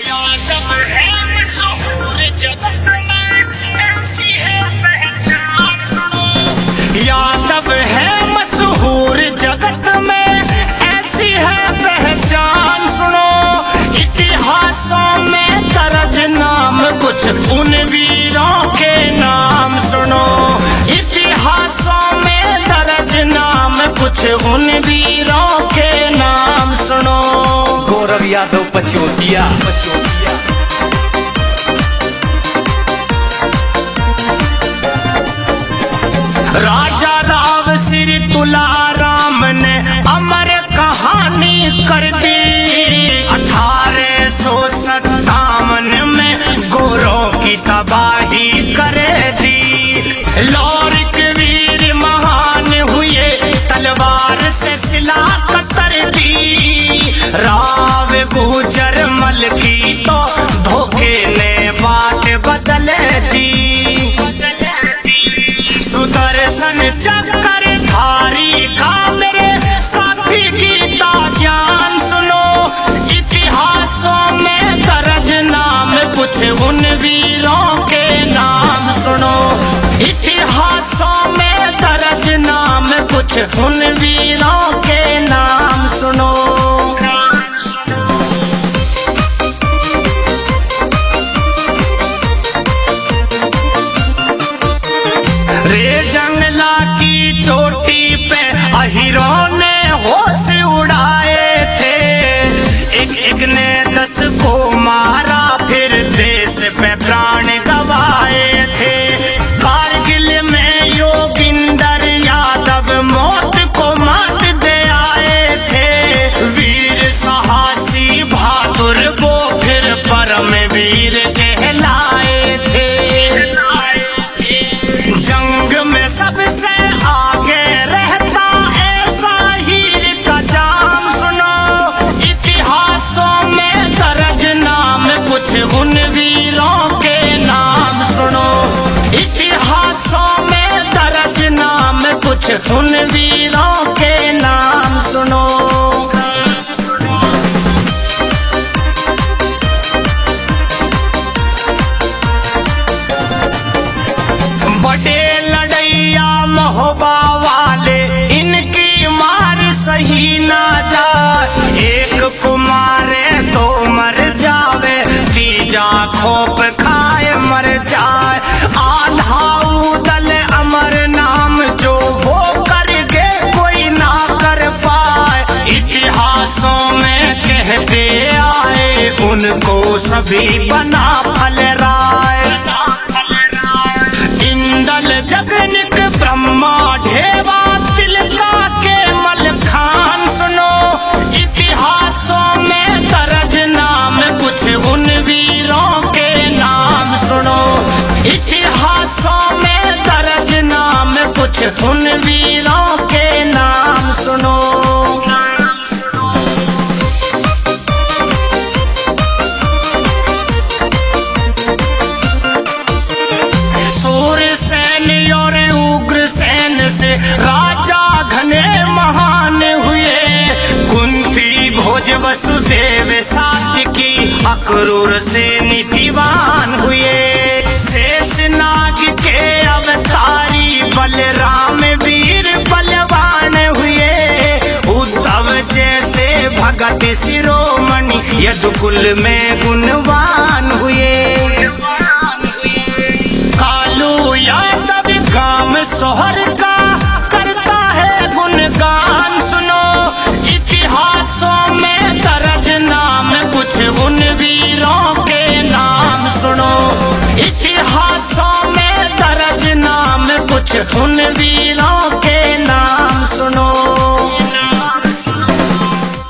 यादव है मशहूर जगत में ऐसी है पहचान सुनो। यादव है मशहूर जगत में ऐसी है पहचान सुनो। इतिहासों में दर्ज नाम कुछ उन वीरों के नाम सुनो। इतिहासों में दर्ज नाम कुछ उन वीरों के नाम सुनो। गौरव यादव पचोटिया। राजा राव श्री तुलाराम ने अमर कहानी कर दी। 1857 में गोरों की तबाही कर दी। लौरिक वीर महान हुए तलवार से सिला कतर दी। राव गुजर मल की तो धोखे ने बात बदल दी। सुदर्शन चक्कर धारी का मेरे साथी गीता ज्ञान सुनो। इतिहासों में दर्ज नाम कुछ उन वीरों के नाम सुनो। इतिहासों में दर्ज नाम कुछ उन वीरों के नाम सुनो। रे जंगला की चोटी पे अहिरों ने होश उड़ाए थे। एक ने 10 को मारा फिर देश पे प्राण गवाए थे। कारगिल में योगिंदर यादव मौत को मात दे आए थे। वीर साहसी बहादुर वो फिर परमवीर कहलाए थे। जंग में सबसे आगे रहता ऐसा हीर का जाम सुनो। इतिहासों में दर्ज नाम कुछ उन वीरों के नाम सुनो। इतिहासों में दर्ज नाम कुछ उन वीरों के नाम सुनो। बड़े लड़ैया महोबा वाले इनकी मार सही ना जाए। एक को मारे तो मर जावे, तीजा खोप खाए मर जाए। आधा उदल अमर नाम जो वो करके कोई ना कर पाए। इतिहासों में कहते आए उनको सभी बना फल राय। इंदल जगनिक ब्रह्मा ढेवा तिलका के मलखान सुनो। इतिहासों में दर्ज नाम कुछ उन वीरों के नाम सुनो। इतिहासों में दर्ज नाम कुछ उन वीरों के नाम सुनो। राजा घने महान हुए। कुंती भोज वसुदेव सात्विकी अक्रूर से नीतिवान हुए। शेषनाग के अवतारी बलराम वीर बलवान हुए। उद्धव जैसे भगत शिरोमणि यदुकुल में गुणवान हुए। कालू यादव काम सोहर का करता है गुणगान सुनो। इतिहासों में दर्ज नाम कुछ उन वीरों के नाम सुनो। इतिहासों में दर्ज नाम कुछ उन वीरों